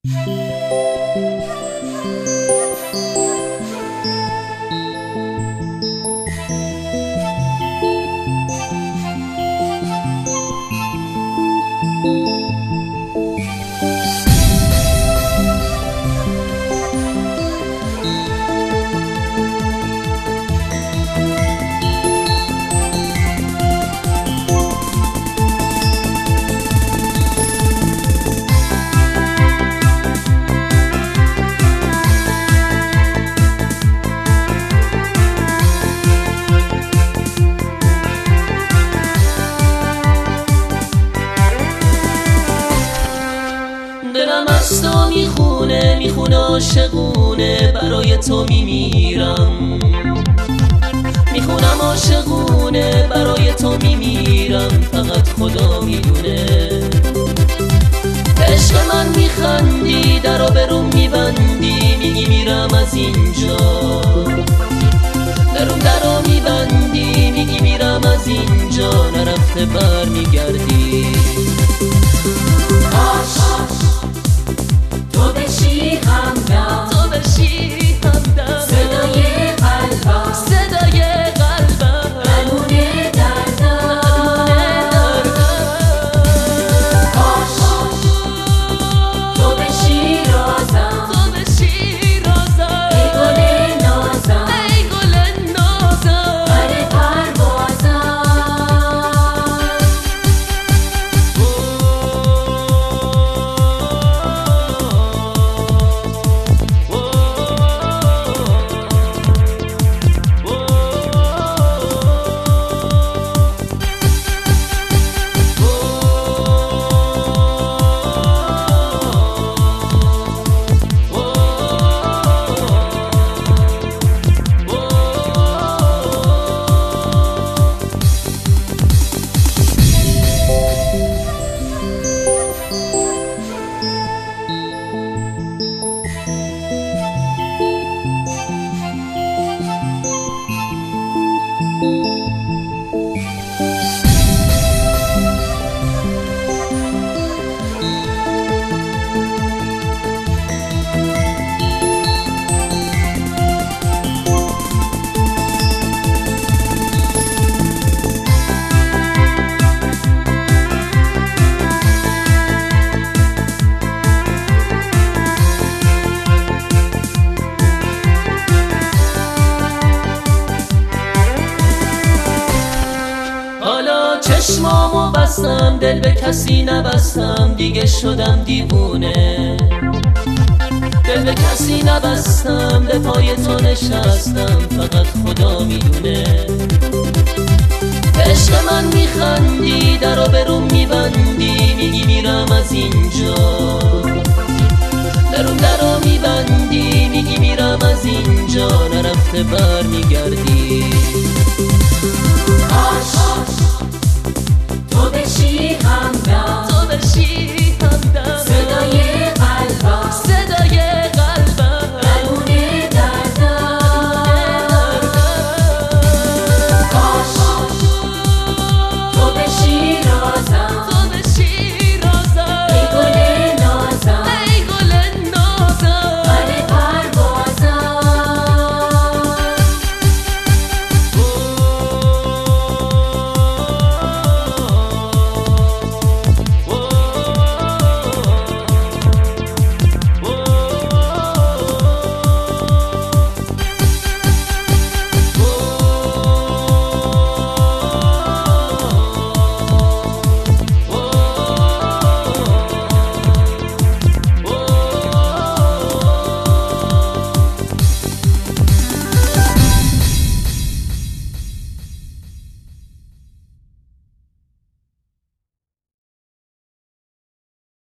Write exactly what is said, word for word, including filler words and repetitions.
دلم از تو میخونه میخونه عاشقونه، برای تو میمیرم. میخونم عاشقونه، برای تو میمیرم، فقط خدا میدونه. عشق من میخندی، درو برون میبندی، میگی میرم از اینجا. درون درو میبندی، میگی میرم از اینجا، نرفته بر میگردی. تو بشی همدم، تو بشی همدم، صدای قلبم، صدای قلبم، درمون دردم، درمون دردم. تو بشی رازم، تو بشی رازم، ای گل نازم، ای گل نازم، پر پروازم. چشمامو بستم، دل به کسی نبستم، دیگه شدم دیوونه. دل به کسی نبستم، به پای تو نشستم، فقط خدا میدونه. عشق من میخندی، درو برون میبندی، میگی میرم از اینجا. درون درو میبندی، میگی میرم از اینجا، نرفته بر میگردی. تو بشی همدم، تو بشی